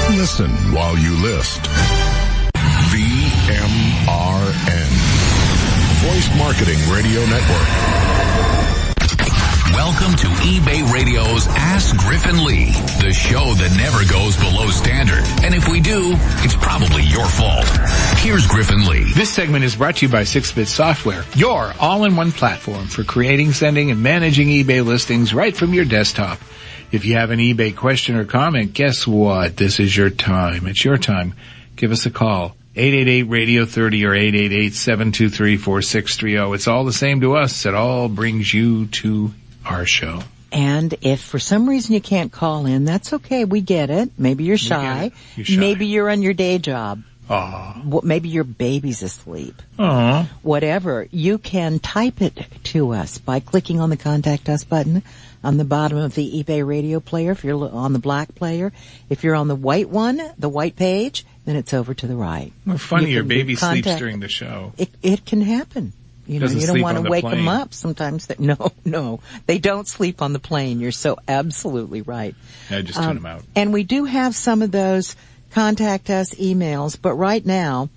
Listen while you list. VMRN. Voice Marketing Radio Network. Welcome to eBay Radio's Ask Griffin Lee, the show that never goes below standard. And if we do, it's probably your fault. Here's Griffin Lee. This segment is brought to you by 6-Bit Software, your all-in-one platform for creating, sending, and managing eBay listings right from your desktop. If you have an eBay question or comment, guess what? This is your time. It's your time. Give us a call. 888-RADIO-30 or 888-723-4630. It's all the same to us. It all brings you to our show. And if for some reason you can't call in, that's okay. We get it. Maybe you're shy. Maybe you're on your day job. Maybe your baby's asleep. Whatever. You can type it to us by clicking on the Contact Us button on the bottom of the eBay Radio player. If you're on the black player, if you're on the white one, the white page, then it's over to the right. Well, funny, your baby sleeps during the show. It can happen. You know, you don't want to wake them up. Sometimes no, they don't sleep on the plane. You're so absolutely right. I just tune them out. And we do have some of those Contact Us emails, but right now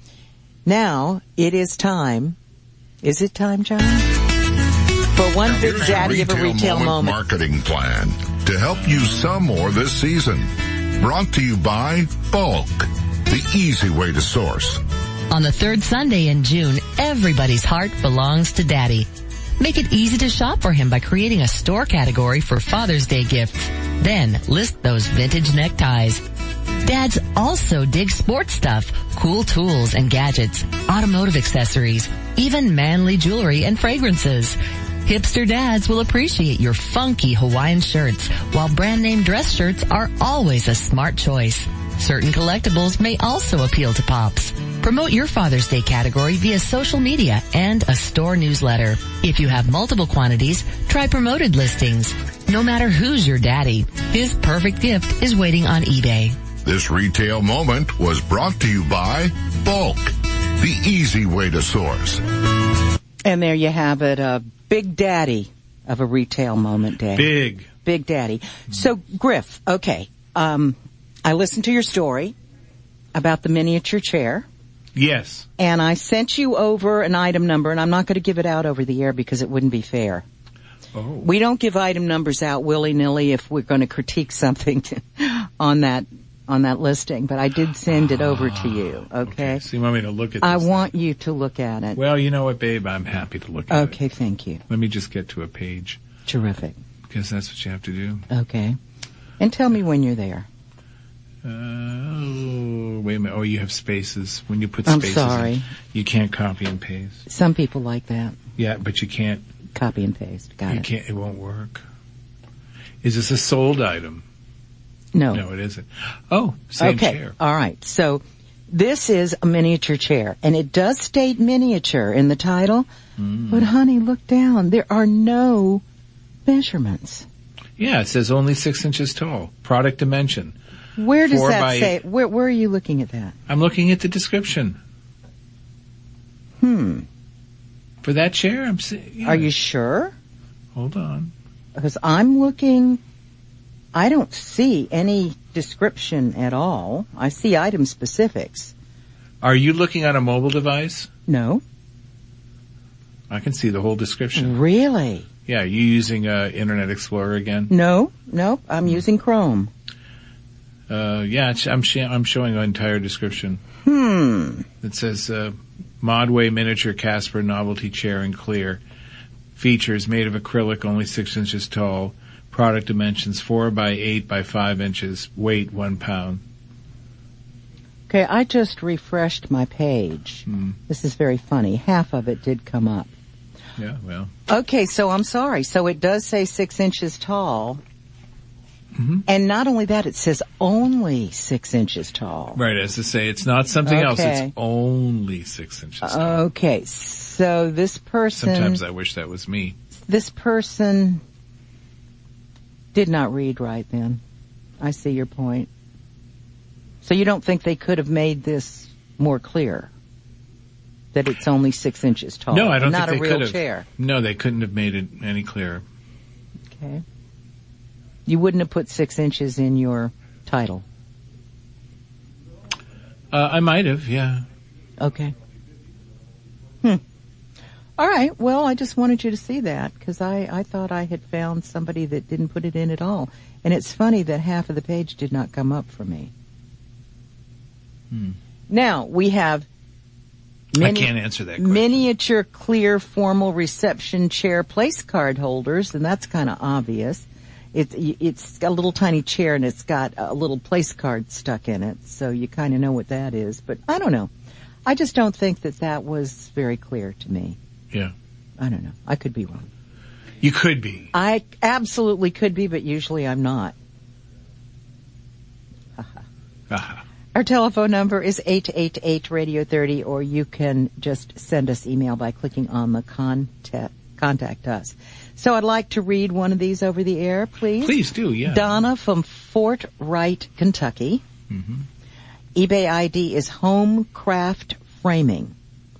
it is time. Is it time, John? For one big daddy of a retail moment marketing plan to help you sell more this season. Brought to you by Bulk, the easy way to source. On the third Sunday in June, everybody's heart belongs to Daddy. Make it easy to shop for him by creating a store category for Father's Day gifts. Then list those vintage neckties. Dads also dig sports stuff, cool tools and gadgets, automotive accessories, even manly jewelry and fragrances. Hipster dads will appreciate your funky Hawaiian shirts, while brand name dress shirts are always a smart choice. Certain collectibles may also appeal to pops. Promote your Father's Day category via social media and a store newsletter. If you have multiple quantities, try promoted listings. No matter who's your daddy, his perfect gift is waiting on eBay. This retail moment was brought to you by Bulk, the easy way to source. And there you have it, a big daddy of a retail moment day. Big daddy. So, Griff, okay, I listened to your story about the miniature chair. Yes. And I sent you over an item number, and I'm not going to give it out over the air because it wouldn't be fair. Oh. We don't give item numbers out willy-nilly if we're going to critique something on that listing, but I did send it over to you, okay? So you want me to look at this? I want you to look at it. Well, you know what, babe? I'm happy to look at it. Okay, thank you. Let me just get to a page. Terrific. Because that's what you have to do. Okay. And tell me when you're there. Wait a minute. Oh, you have spaces. When you put spaces in, you can't copy and paste. Some people like that. Yeah, but you can't. Copy and paste. Got it. It won't work. Is this a sold item? No. No, it isn't. Oh, same chair. All right. So this is a miniature chair, and it does state miniature in the title. But honey, look down. There are no measurements. Yeah, it says only 6 inches tall. Product dimension. Where does that say? Where are you looking at that? I'm looking at the description. For that chair, I'm saying. Yeah. Are you sure? Hold on. Because I'm looking, I don't see any description at all. I see item specifics. Are you looking at a mobile device? No. I can see the whole description. Really? Yeah, you using Internet Explorer again? No, I'm using Chrome. Yeah, I'm showing an entire description. It says, Modway miniature Casper novelty chair in clear. Features made of acrylic, only 6 inches tall. Product dimensions 4 by 8 by 5 inches. Weight 1 pound. Okay, I just refreshed my page. This is very funny. Half of it did come up. Yeah, well. Okay, so I'm sorry. So it does say 6 inches tall. And not only that, it says only 6 inches tall. Right, as to say, it's not something else. It's only 6 inches tall. Okay, so this person... Sometimes I wish that was me. This person did not read right then. I see your point. So you don't think they could have made this more clear? That it's only 6 inches tall? No, I don't think they could have. Not a real chair? No, they couldn't have made it any clearer. Okay. You wouldn't have put 6 inches in your title? I might have, yeah. Okay. All right. Well, I just wanted you to see that because I thought I had found somebody that didn't put it in at all. And it's funny that half of the page did not come up for me. Now, we have I can't answer that question. Miniature clear formal reception chair place card holders, and that's kind of obvious. It's got a little tiny chair and it's got a little place card stuck in it, so you kind of know what that is. But I don't know. I just don't think that was very clear to me. Yeah. I don't know. I could be wrong. You could be. I absolutely could be, but usually I'm not. Our telephone number is 888-Radio30, or you can just send us email by clicking on the contact us. So I'd like to read one of these over the air, please. Please do, yeah. Donna from Fort Wright, Kentucky. Mm-hmm. eBay ID is Homecraft Framing.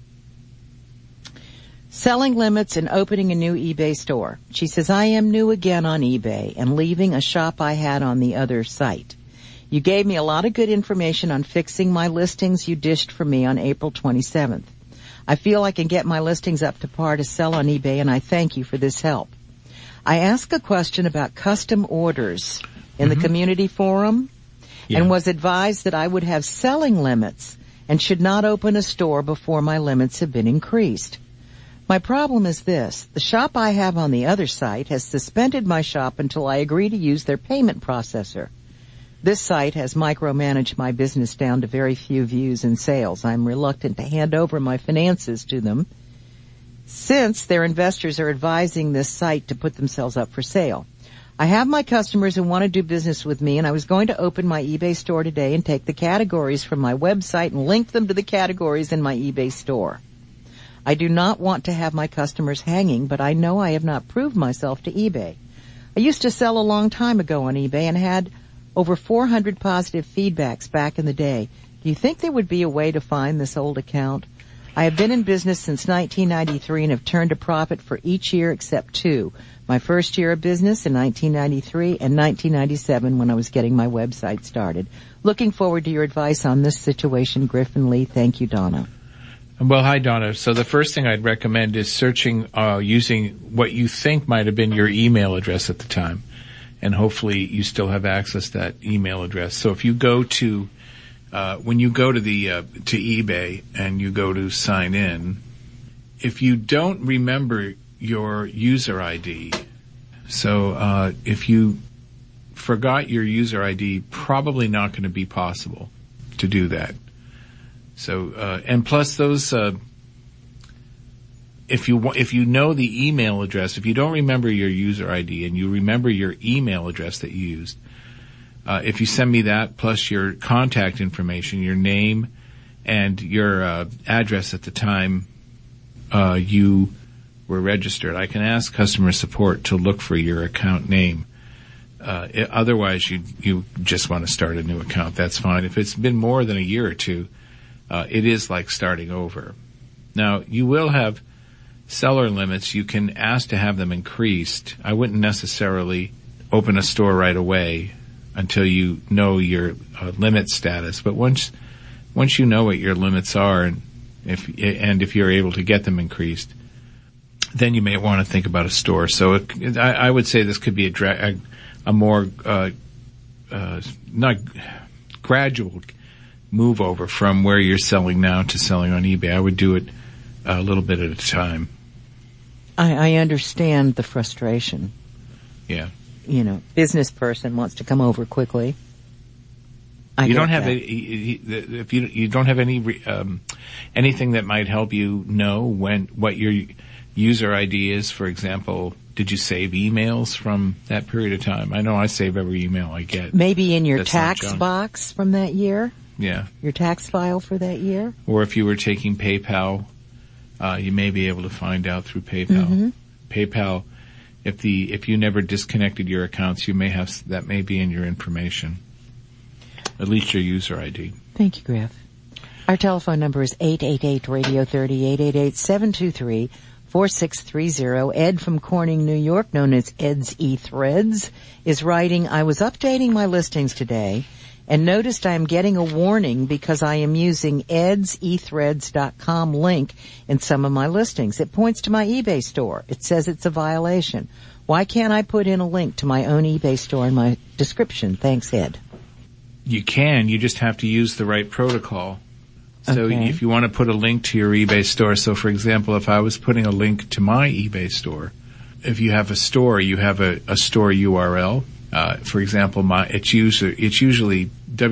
Selling limits and opening a new eBay store. She says, I am new again on eBay and leaving a shop I had on the other site. You gave me a lot of good information on fixing my listings you dished for me on April 27th. I feel I can get my listings up to par to sell on eBay, and I thank you for this help. I asked a question about custom orders in the community forum and was advised that I would have selling limits and should not open a store before my limits have been increased. My problem is this. The shop I have on the other site has suspended my shop until I agree to use their payment processor. This site has micromanaged my business down to very few views and sales. I'm reluctant to hand over my finances to them since their investors are advising this site to put themselves up for sale. I have my customers who want to do business with me, and I was going to open my eBay store today and take the categories from my website and link them to the categories in my eBay store. I do not want to have my customers hanging, but I know I have not proved myself to eBay. I used to sell a long time ago on eBay and had over 400 positive feedbacks back in the day. Do you think there would be a way to find this old account? I have been in business since 1993 and have turned a profit for each year except two. My first year of business in 1993 and 1997 when I was getting my website started. Looking forward to your advice on this situation, Griffin Lee. Thank you, Donna. Well, hi, Donna. So the first thing I'd recommend is searching, using what you think might have been your email address at the time. And hopefully you still have access to that email address. So if you go to, when you go to to eBay and you go to sign in, if you don't remember your user ID, so, if you forgot your user ID, probably not going to be possible to do that. So, and plus those, if you know the email address, if you don't remember your user ID and you remember your email address that you used, if you send me that plus your contact information, your name and your address at the time you were registered, I can ask customer support to look for your account name. Otherwise, you just want to start a new account. That's fine. If it's been more than a year or two, it is like starting over. Now, you will have seller limits. You can ask to have them increased. I wouldn't necessarily open a store right away until you know your limit status. But once you know what your limits are, and if you're able to get them increased, then you may want to think about a store. So I would say this could be a more not gradual move over from where you're selling now to selling on eBay. I would do it a little bit at a time. I understand the frustration. Yeah. You know, business person wants to come over quickly. You don't have if you don't have any anything that might help you know what your user ID is. For example, did you save emails from that period of time? I know I save every email I get. Maybe in your tax box from that year. Yeah. Your tax file for that year. Or if you were taking PayPal, you may be able to find out through PayPal. Mm-hmm. PayPal, if you never disconnected your accounts, you may have that may be in your information. At least your user ID. Thank you, Griff. Our telephone number is 888-Radio30, 888-723-4630. Ed from Corning, New York, known as Ed's E-Threads, is writing, I was updating my listings today and noticed I am getting a warning because I am using edsethreds.com link in some of my listings. It points to my eBay store. It says it's a violation. Why can't I put in a link to my own eBay store in my description? Thanks, Ed. You can. You just have to use the right protocol. So if you want to put a link to your eBay store, so for example, if I was putting a link to my eBay store, if you have a store, you have a store URL. For example, it's usually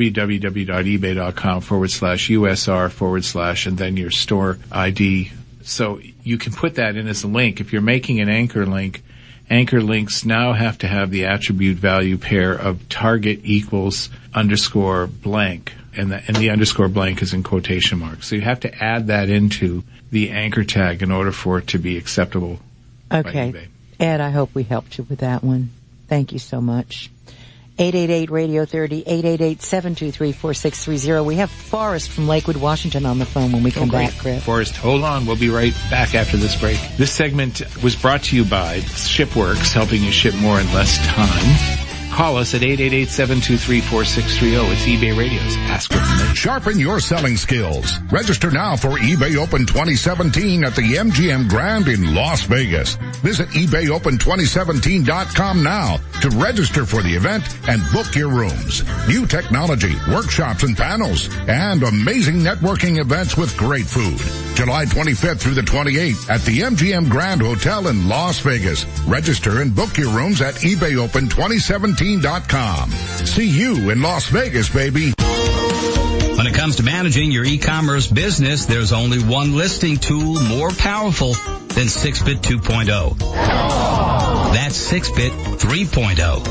www.ebay.com/USR/ and then your store ID. So you can put that in as a link. If you're making an anchor link, anchor links now have to have the attribute value pair of target equals _blank. And the underscore blank is in quotation marks. So you have to add that into the anchor tag in order for it to be acceptable by eBay. Ed, I hope we helped you with that one. Thank you so much. 888-Radio-30, 888-723-4630. We have Forrest from Lakewood, Washington on the phone when we come back, Chris. Forrest, hold on. We'll be right back after this break. This segment was brought to you by ShipWorks, helping you ship more in less time. Call us at 888-723-4630. It's eBay Radio's Ask Griffin Lee. Sharpen your selling skills. Register now for eBay Open 2017 at the MGM Grand in Las Vegas. Visit eBayOpen2017.com now to register for the event and book your rooms. New technology, workshops and panels, and amazing networking events with great food. July 25th through the 28th at the MGM Grand Hotel in Las Vegas. Register and book your rooms at eBayOpen2017.com. See you in Las Vegas, baby. When it comes to managing your e-commerce business, there's only one listing tool more powerful than 6-Bit 2.0. That's 6-Bit 3.0.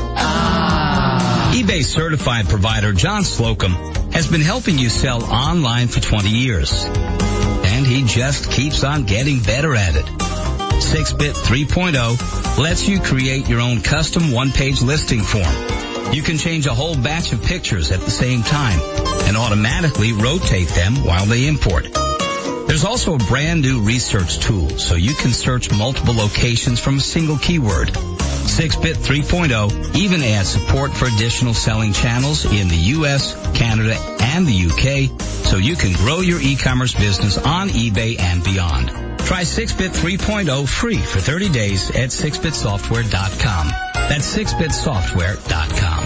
eBay certified provider John Slocum has been helping you sell online for 20 years. And he just keeps on getting better at it. 6-Bit 3.0 lets you create your own custom one-page listing form. You can change a whole batch of pictures at the same time and automatically rotate them while they import. There's also a brand new research tool so you can search multiple locations from a single keyword. 6-Bit 3.0 even adds support for additional selling channels in the US, Canada, and the UK so you can grow your e-commerce business on eBay and beyond. Try 6-Bit 3.0 free for 30 days at 6bitsoftware.com. That's 6bitsoftware.com.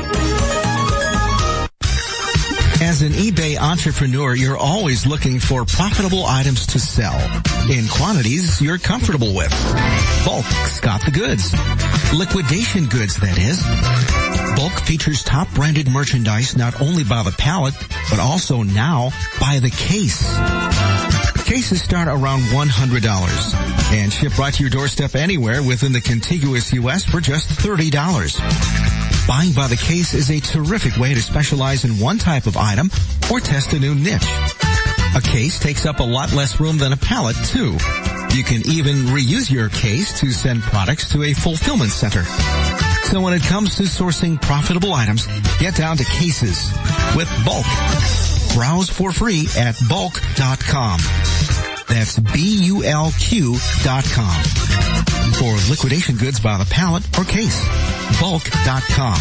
As an eBay entrepreneur, you're always looking for profitable items to sell in quantities you're comfortable with. Bulk's got the goods. Liquidation goods, that is. Bulk features top branded merchandise not only by the pallet, but also now by the case. Cases start around $100 and ship right to your doorstep anywhere within the contiguous U.S. for just $30. Buying by the case is a terrific way to specialize in one type of item or test a new niche. A case takes up a lot less room than a pallet, too. You can even reuse your case to send products to a fulfillment center. So when it comes to sourcing profitable items, get down to cases with Bulk. Browse for free at bulk.com. That's BULQ.com. For liquidation goods by the pallet or case, bulk.com.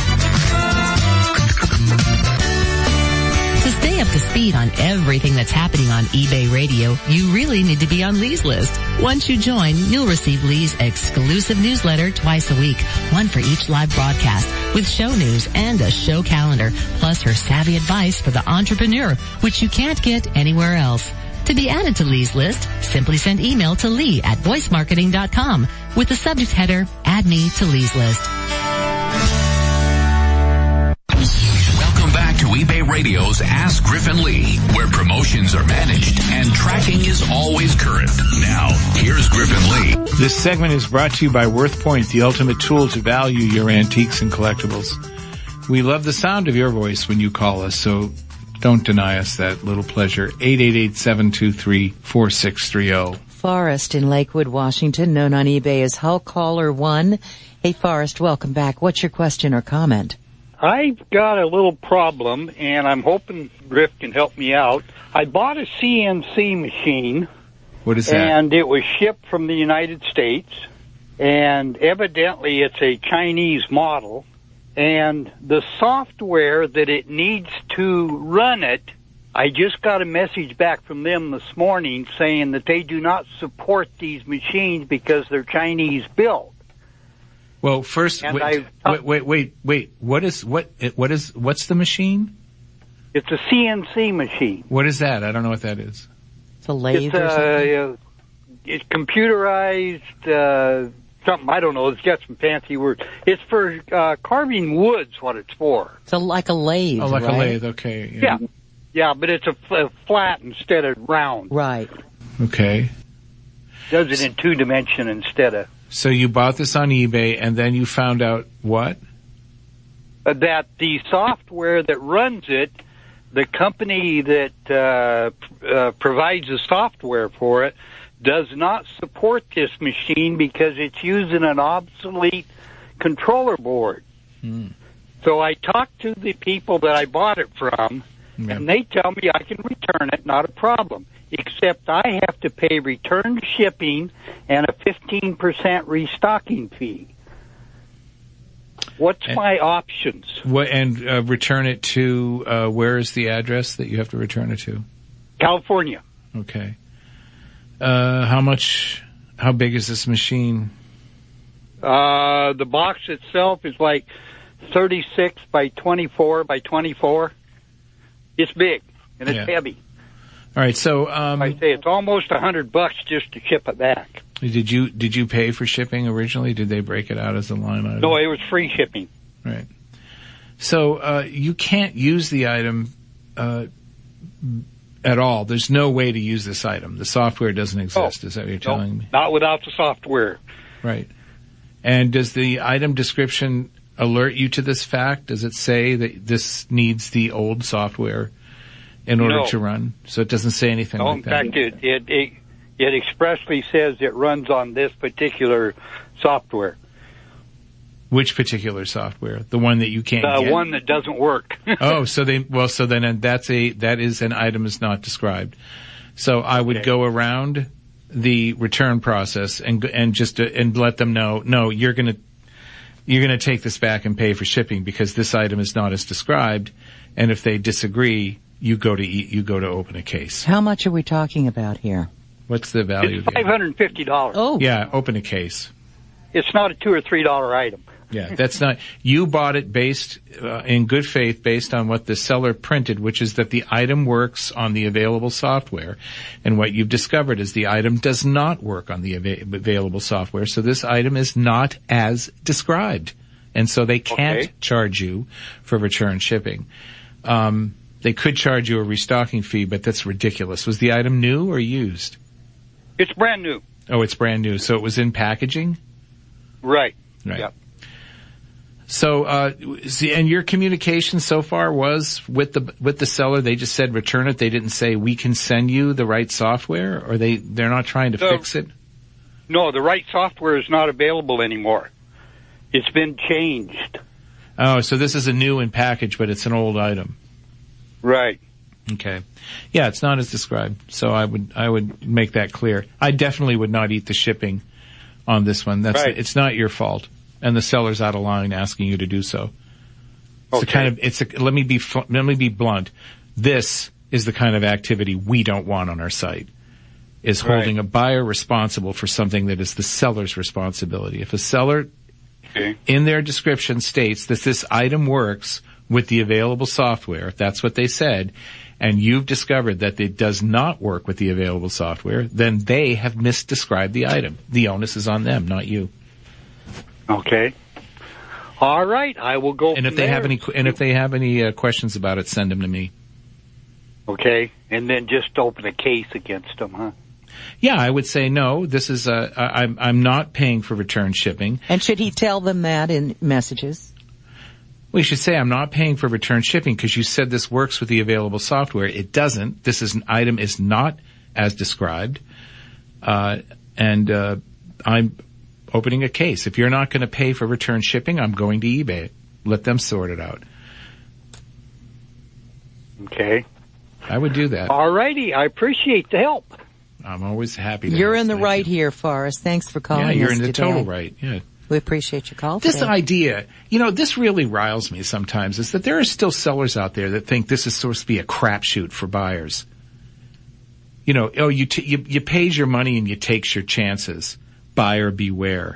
To stay up to speed on everything that's happening on eBay Radio, you really need to be on Lee's list. Once you join, you'll receive Lee's exclusive newsletter twice a week, one for each live broadcast, with show news and a show calendar, plus her savvy advice for the entrepreneur, which you can't get anywhere else. To be added to Lee's list, simply send email to Lee@voicemarketing.com with the subject header, Add Me to Lee's List. Welcome back to eBay Radio's Ask Griffin Lee, where promotions are managed and tracking is always current. Now, here's Griffin Lee. This segment is brought to you by WorthPoint, the ultimate tool to value your antiques and collectibles. We love the sound of your voice when you call us, so don't deny us that little pleasure. 888-723-4630. Forrest in Lakewood, Washington, known on eBay as Hulk Caller 1. Hey, Forrest, welcome back. What's your question or comment? I've got a little problem, and I'm hoping Griff can help me out. I bought a CNC machine. What is that? And it was shipped from the United States, and evidently it's a Chinese model. And the software that it needs to run it, I just got a message back from them this morning saying that they do not support these machines because they're Chinese built. Well, first, wait. What's the machine? It's a CNC machine. What is that? I don't know what that is. It's a lathe or something? It's computerized, something, I don't know, it's got some fancy words. It's for carving woods, what it's for. It's like a lathe, Oh, like right? a lathe, okay. Yeah. Yeah, but it's a flat instead of round. Right. Okay. Does it in 2-dimension instead of... So you bought this on eBay, and then you found out what? That the software that runs it, the company that provides the software for it, does not support this machine because it's using an obsolete controller board. So I talked to the people that I bought it from, and they tell me I can return it, not a problem, except I have to pay return shipping and a 15% restocking fee. What's my options? Return it to, where is the address that you have to return it to? California. Okay. How big is this machine? The box itself is like 36 by 24 by 24. It's big, and it's heavy. All right, so I say it's almost $100 just to ship it back. Did you pay for shipping originally? Did they break it out as a line item? No, it was free shipping. Right. So you can't use the item at all. There's no way to use this item. The software doesn't exist. Is that what you're telling me? Not without the software. Right. And does the item description alert you to this fact? Does it say that this needs the old software in order to run? So it doesn't say anything like that? In fact, it expressly says it runs on this particular software. Which particular software? The one that you can't get? The one that doesn't work. So then that is an item is not described. So I would go around the return process and let them know, no, you're going to take this back and pay for shipping because this item is not as described. And if they disagree, you go to open a case. How much are we talking about here? What's the value? It's $550. Oh. Yeah, open a case. It's not a $2 or $3 item. Yeah, that's not, you bought it based, in good faith, based on what the seller printed, which is that the item works on the available software. And what you've discovered is the item does not work on the available software. So this item is not as described. And so they can't charge you for return shipping. They could charge you a restocking fee, but that's ridiculous. Was the item new or used? It's brand new. Oh, it's brand new. So it was in packaging? Right. Yep. So, and your communication so far was with the seller. They just said return it. They didn't say we can send you the right software, or they're not trying to fix it. No, the right software is not available anymore. It's been changed. Oh, so this is a new in package, but it's an old item. Right. Okay. Yeah, it's not as described. So I would make that clear. I definitely would not eat the shipping on this one. It's not your fault. And the seller's out of line asking you to do so. Let me be blunt. This is the kind of activity we don't want on our site. Is holding a buyer responsible for something that is the seller's responsibility. If a seller in their description states that this item works with the available software, if that's what they said, and you've discovered that it does not work with the available software, then they have misdescribed the item. The onus is on them, not you. Okay. All right, I will go. And if they have any questions about it, send them to me. Okay, and then just open a case against them, huh? Yeah, I would say no. This is I'm not paying for return shipping. And should he tell them that in messages? Well, you should say I'm not paying for return shipping because you said this works with the available software. It doesn't. This is an item is not as described, and I'm opening a case. If you're not going to pay for return shipping, I'm going to eBay it. Let them sort it out. Okay. I would do that. All righty. I appreciate the help. I'm always happy to You're help. in the right here, Forrest. Thanks for calling us Yeah, you're in the today. total right. Yeah. We appreciate your call This today. idea, this really riles me sometimes, is that there are still sellers out there that think this is supposed to be a crapshoot for buyers. You pays your money and you takes your chances. Buyer beware.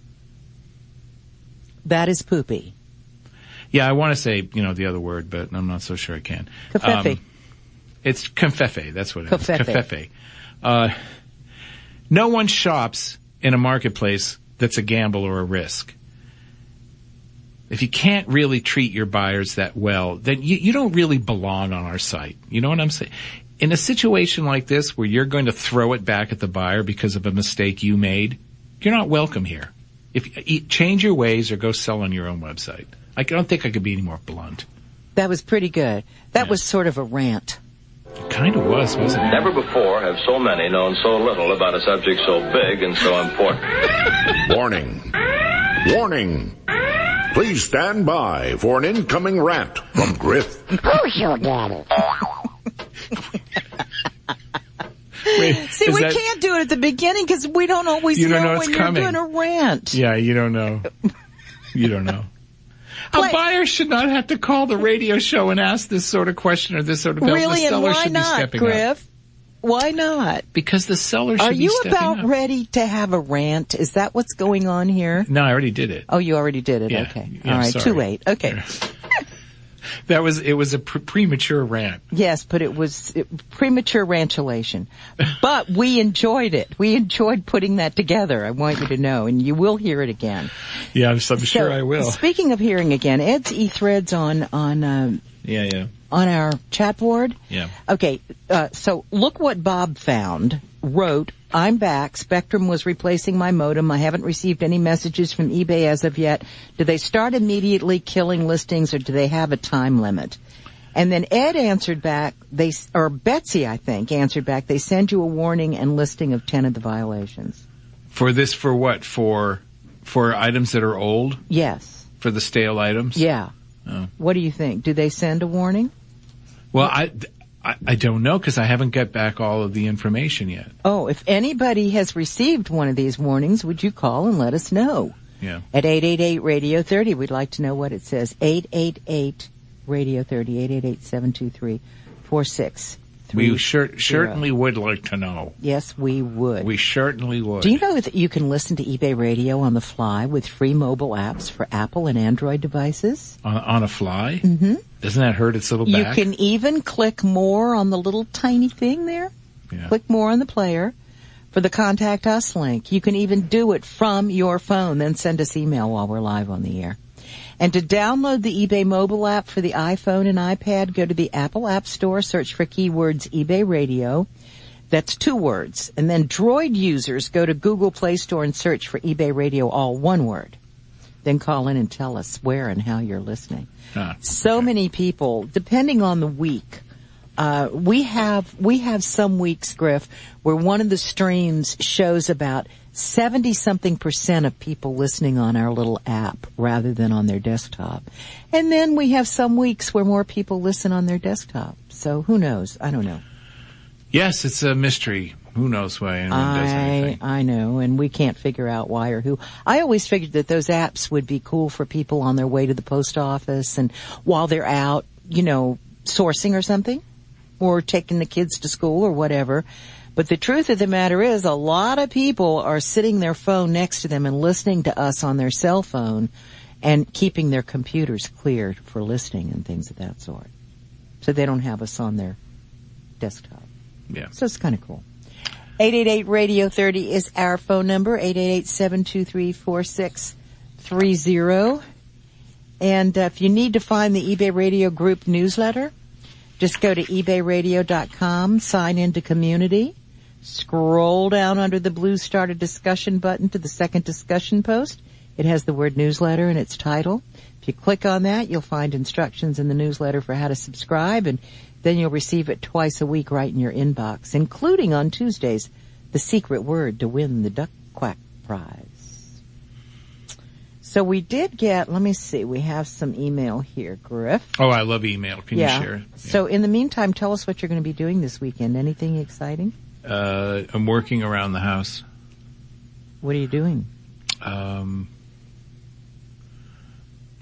That is poopy. Yeah, I want to say, the other word, but I'm not so sure I can. Covfefe. It's confefe. That's what it Covfefe. is. Covfefe. No one shops in a marketplace that's a gamble or a risk. If you can't really treat your buyers that well, then you don't really belong on our site. You know what I'm saying? In a situation like this where you're going to throw it back at the buyer because of a mistake you made, you're not welcome here. Change your ways or go sell on your own website. I don't think I could be any more blunt. That was pretty good. That was sort of a rant. It kind of was, wasn't it? Never before have so many known so little about a subject so big and so important. Warning. Warning. Please stand by for an incoming rant from Griff. Who's your daddy? Wait, see, we can't do it at the beginning because we don't always know when you're going to rant. Yeah, you don't know. You don't know. A buyer should not have to call the radio show and ask this sort of question or this sort of bill. Really, the seller and why should not, be stepping Griff? up. Why not? Because the seller should be stepping up. Are you about ready to have a rant? Is that what's going on here? No, I already did it. Oh, you already did it? Yeah. Okay. Yeah, all right, sorry. too late. Okay. It was a premature rant. Yes, but it was premature rantulation. But we enjoyed it. We enjoyed putting that together. I want you to know, and you will hear it again. Yeah, I'm sure I will. Speaking of hearing again, Ed's e-threads on our chat board. Yeah. Okay, so look what Bob wrote, I'm back. Spectrum was replacing my modem. I haven't received any messages from eBay as of yet. Do they start immediately killing listings or do they have a time limit? And then Ed answered back, Betsy, I think, answered back, they send you a warning and listing of 10 of the violations. For what? For items that are old? Yes. For the stale items? Yeah. Oh. What do you think? Do they send a warning? Well, I don't know because I haven't got back all of the information yet. Oh, if anybody has received one of these warnings, would you call and let us know? Yeah. At 888-Radio-30, we'd like to know what it says. 888-Radio-30, 888-723-4630. We certainly would like to know. Yes, we would. We certainly would. Do you know that you can listen to eBay Radio on the fly with free mobile apps for Apple and Android devices? On a fly? Mm-hmm. Doesn't that hurt its little back? You can even click more on the little tiny thing there. Yeah. Click more on the player for the Contact Us link. You can even do it from your phone, then send us email while we're live on the air. And to download the eBay mobile app for the iPhone and iPad, go to the Apple App Store, search for keywords eBay Radio. That's 2 words. And then Droid users go to Google Play Store and search for eBay Radio, all 1 word. Then call in and tell us where and how you're listening. So many people, depending on the week, we have some weeks, Griff, where one of the streams shows about 70-something% of people listening on our little app rather than on their desktop. And then we have some weeks where more people listen on their desktop. So who knows? I don't know. Yes, it's a mystery. Who knows why anyone does anything. I know, and we can't figure out why or who. I always figured that those apps would be cool for people on their way to the post office and while they're out, sourcing or something, or taking the kids to school or whatever. But the truth of the matter is a lot of people are sitting their phone next to them and listening to us on their cell phone and keeping their computers cleared for listening and things of that sort. So they don't have us on their desktop. Yeah. So it's kind of cool. 888-Radio-30 is our phone number, 888-723-4630. And if you need to find the eBay Radio Group newsletter, just go to ebayradio.com, sign into community, scroll down under the blue Start a Discussion button to the second discussion post. It has the word newsletter in its title. If you click on that, you'll find instructions in the newsletter for how to subscribe, and then you'll receive it twice a week right in your inbox, including on Tuesdays, the secret word to win the Duck Quack Prize. So we did get, let me see, we have some email here, Griff. Oh, I love email. Can you share it? Yeah. So in the meantime, tell us what you're going to be doing this weekend. Anything exciting? I'm working around the house. What are you doing?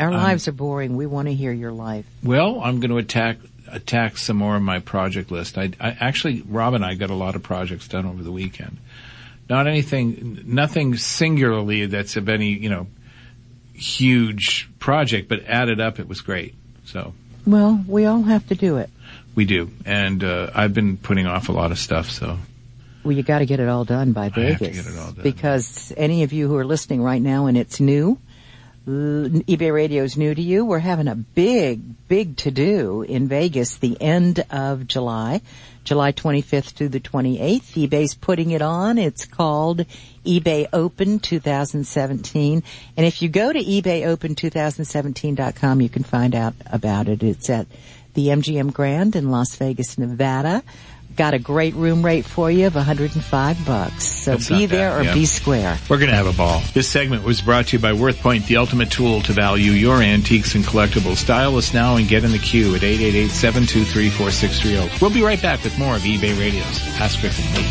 Our lives are boring. We want to hear your life. Well, I'm going to attack some more of my project list. I actually, Rob and I got a lot of projects done over the weekend. Nothing singularly that's of any, huge project, but added up, it was great. So. Well, we all have to do it. We do. And, I've been putting off a lot of stuff, so. Well, you got to get it all done by Vegas. I have to get it all done. Because any of you who are listening right now and it's new, eBay Radio is new to you. We're having a big to-do in Vegas the end of July 25th through the 28th. eBay's putting it on. It's called eBay Open 2017. And if you go to ebayopen2017.com, you can find out about it. It's at the MGM Grand in Las Vegas, Nevada. Got a great room rate for you of $105. So be there or be square. We're going to have a ball. This segment was brought to you by WorthPoint, the ultimate tool to value your antiques and collectibles. Dial us now and get in the queue at 888-723-4630. We'll be right back with more of eBay Radio's Ask Griffin Lee.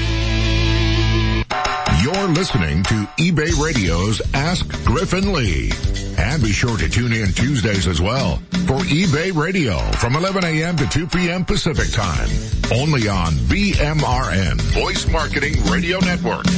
You're listening to eBay Radio's Ask Griffin Lee. And be sure to tune in Tuesdays as well for eBay Radio from 11 a.m. to 2 p.m. Pacific Time. Only on BMRN, Voice Marketing Radio Network.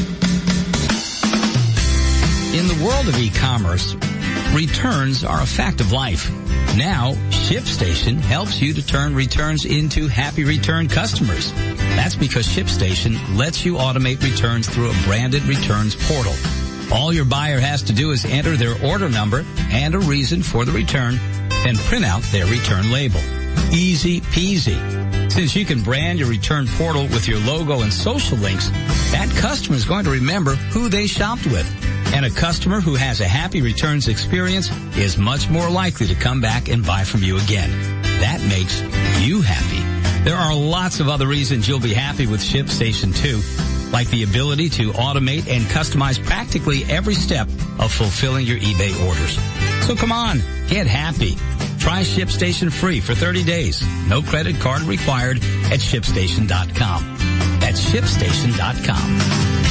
In the world of e-commerce, returns are a fact of life. Now, ShipStation helps you to turn returns into happy return customers. That's because ShipStation lets you automate returns through a branded returns portal. All your buyer has to do is enter their order number and a reason for the return, and print out their return label. Easy peasy. Since you can brand your return portal with your logo and social links, that customer is going to remember who they shopped with. And a customer who has a happy returns experience is much more likely to come back and buy from you again. That makes you happy. There are lots of other reasons you'll be happy with ShipStation 2. Like the ability to automate and customize practically every step of fulfilling your eBay orders. So come on, get happy. Try ShipStation free for 30 days. No credit card required at ShipStation.com. That's ShipStation.com.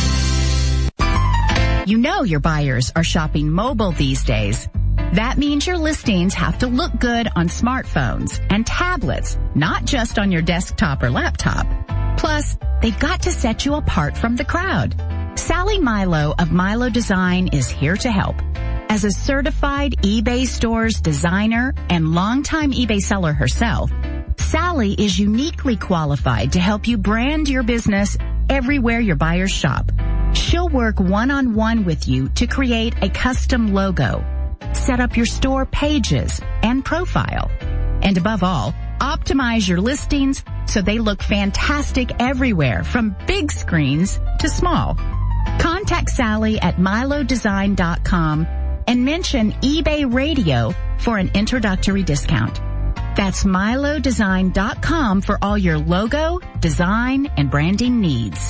You know your buyers are shopping mobile these days. That means your listings have to look good on smartphones and tablets, not just on your desktop or laptop. Plus, they've got to set you apart from the crowd. Sally Milo of Milo Design is here to help. As a certified eBay Stores designer and longtime eBay seller herself, Sally is uniquely qualified to help you brand your business everywhere your buyers shop. She'll work one-on-one with you to create a custom logo, set up your store pages and profile, and above all, optimize your listings so they look fantastic everywhere, from big screens to small. Contact Sally at milodesign.com and mention eBay Radio for an introductory discount. That's milodesign.com for all your logo, design, and branding needs.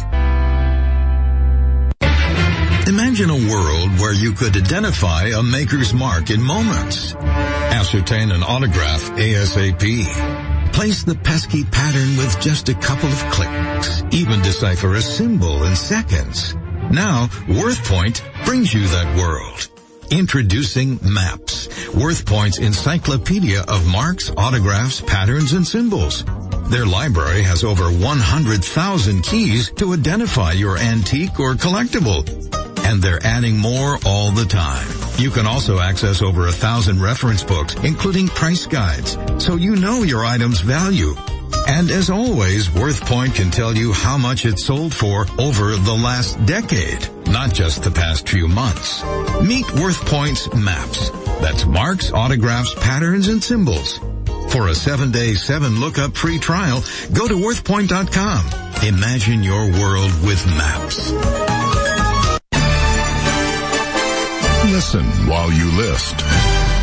Imagine a world where you could identify a maker's mark in moments. Ascertain an autograph ASAP. Place the pesky pattern with just a couple of clicks. Even decipher a symbol in seconds. Now, WorthPoint brings you that world. Introducing Maps, WorthPoint's encyclopedia of marks, autographs, patterns, and symbols. Their library has over 100,000 keys to identify your antique or collectible. And they're adding more all the time. You can also access over 1,000 reference books, including price guides, so you know your item's value. And as always, WorthPoint can tell you how much it sold for over the last decade, not just the past few months. Meet WorthPoint's Maps. That's marks, autographs, patterns, and symbols. For a 7-day, 7-lookup free trial, go to WorthPoint.com. Imagine your world with Maps. Listen while you list.